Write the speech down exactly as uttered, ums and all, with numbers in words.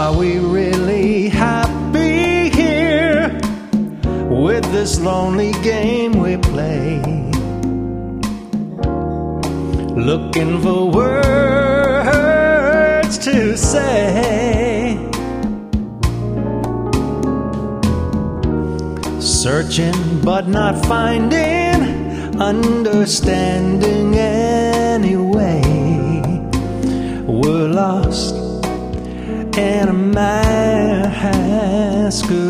Are we really happy here with this lonely game we play? Looking for words to say, searching but not finding understanding anyway. We're lost in a masquerade.